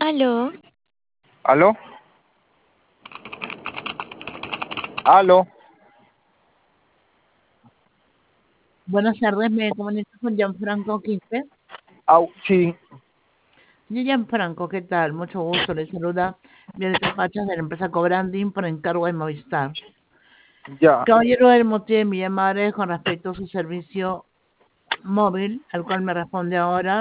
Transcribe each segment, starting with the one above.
Aló, ¿Aló? ¿Aló? Buenas tardes, me comunico con Gianfranco Quispe. Sí, Sí, Gianfranco, ¿qué tal? Mucho gusto, le saluda Violeta Pachas de la empresa Cobranding por encargo de Movistar. ya. Caballero, el motivo de mi llamada es con respecto a su servicio móvil, al cual me responde ahora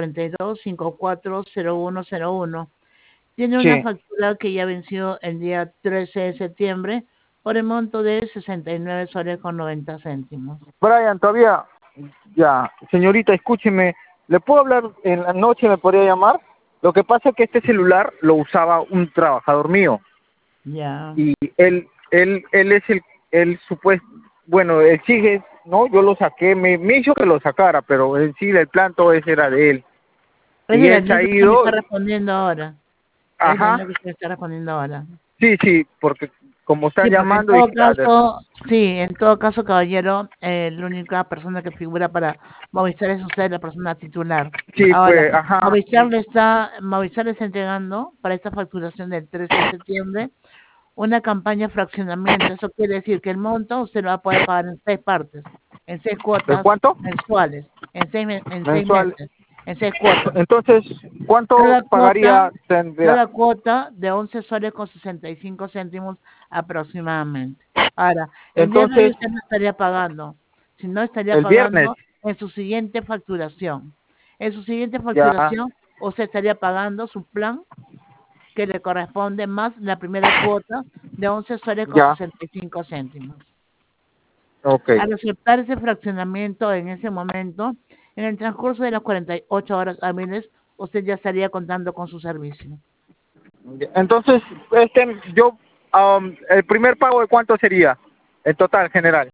942-540101. Tiene una Sí. factura que ya venció el día 13 de septiembre por el monto de 69 soles con 90 céntimos. Brian, todavía, ya. Señorita, escúcheme, ¿le puedo hablar en la noche? ¿Me podría llamar? Lo que pasa es que este celular lo usaba un trabajador mío Ya. y él es el supuesto, bueno, él sigue, ¿no? Yo lo saqué, me hizo que lo sacara, pero en sí el plan todo ese era de él. Es Y el él se ha año que me ido, está respondiendo ahora. Es el ajá, año que me está respondiendo ahora. sí, porque como están Sí, porque en llamando, todo dije, a ver, caso, sí, en todo caso, caballero, la única persona que figura para Movistar es usted, la persona titular. sí, Ahora, pues, ajá, Movistar le está entregando para esta facturación del 13 de septiembre una campaña de fraccionamiento. Eso quiere decir que el monto usted lo va a poder pagar en 6 partes, en 6 ¿el cuotas cuánto? mensuales, en seis Mensual. meses, en 6 cuotas. Entonces, ¿cuánto Cada cuota, pagaría tendría? cada cuota de 11 soles con 65 céntimos aproximadamente. Ahora, el día de hoy Entonces, usted no estaría pagando, sino estaría el viernes, pagando en su siguiente facturación. En su siguiente ya, facturación, usted estaría pagando su plan que le corresponde más la primera cuota de 11 soles con ya, 65 céntimos. ok. Al aceptar ese fraccionamiento en ese momento, en el transcurso de las 48 horas hábiles, usted ya estaría contando con su servicio. Entonces, yo, el primer pago de cuánto sería, en total, general.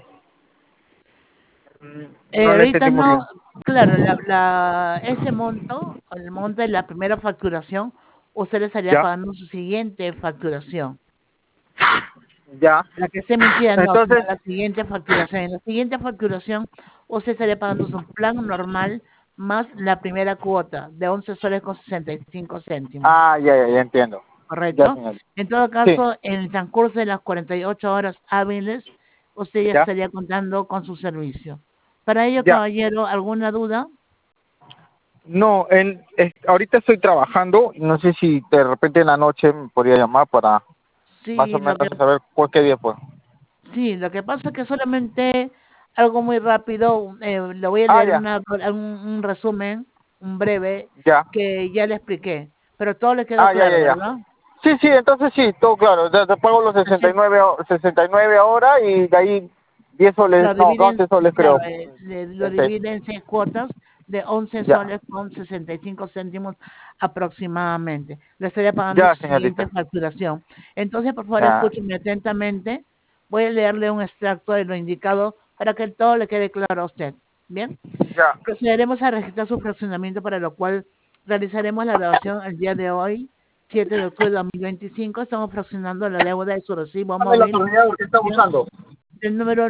No le Ahorita entendí muy no, bien. claro, ese monto, el monto de la primera facturación, usted le estaría Ya, pagando su siguiente facturación. ya. La que esté emitida no, sino Entonces, la siguiente facturación. En la siguiente facturación, usted estaría pagando su plan normal más la primera cuota de 11 soles con 65 céntimos. ya entiendo. Ya, ¿Correcto? señor. En todo Sí, caso, en el transcurso de las 48 horas hábiles, usted ya ya, estaría contando con su servicio. Para ello, ya. caballero, ¿alguna duda? No, ahorita estoy trabajando, no sé si de repente en la noche me podría llamar para más o Sí, menos saber por qué día pues. lo que pasa es que solamente algo muy rápido, le voy a Ah, leer ya, un resumen, un breve, ya. que ya le expliqué, pero todo le quedó claro, Ya. ¿verdad? Sí, entonces sí, todo claro. Te pago los Así 69 ahora y de ahí 10 soles, lo no, dividen, 11 soles claro, creo. lo Este, divide en 6 cuotas de 11 ya, soles con 65 céntimos aproximadamente. Le estaría pagando ya, su siguiente señorita. facturación. Entonces, por favor, Ya, escúcheme atentamente. Voy a leerle un extracto de lo indicado para que todo le quede claro a usted. Bien, ya, procederemos a registrar su fraccionamiento, para lo cual realizaremos la grabación el día de hoy, 7 de octubre de 2025. Estamos fraccionando la deuda de su recibo dame la móvil, autoridad que está ¿bien?, usando. del número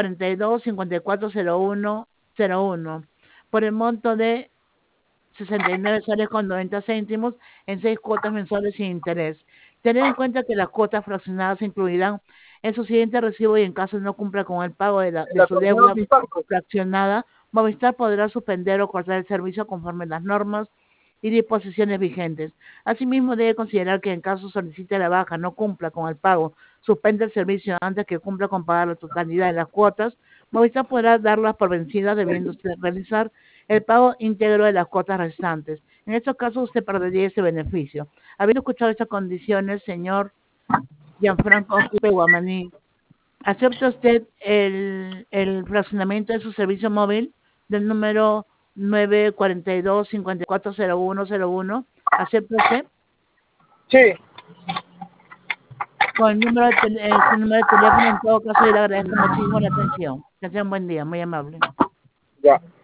942-540101 por el monto de 69 soles con 90 céntimos en 6 cuotas mensuales sin interés. Tener en cuenta que las cuotas fraccionadas se incluirán en su siguiente recibo, y en caso no cumpla con el pago de El su autorizado deuda sin pago. fraccionada, Movistar podrá suspender o cortar el servicio conforme las normas y disposiciones vigentes. Asimismo, debe considerar que en caso solicite la baja, no cumpla con el pago, suspende el servicio antes que cumpla con pagar la totalidad de las cuotas, Movistar podrá darlas por vencidas, debiendo usted realizar el pago íntegro de las cuotas restantes. En estos casos, usted perdería ese beneficio. Habiendo escuchado estas condiciones, señor Gianfranco Quipe Guamaní, ¿acepta usted el fraccionamiento de su servicio móvil del número 942-540101? ¿Acepta usted? Sí, Con el número su número de teléfono, en todo caso, yo le agradezco muchísimo la atención. Que tenga un buen día, muy amable. ya.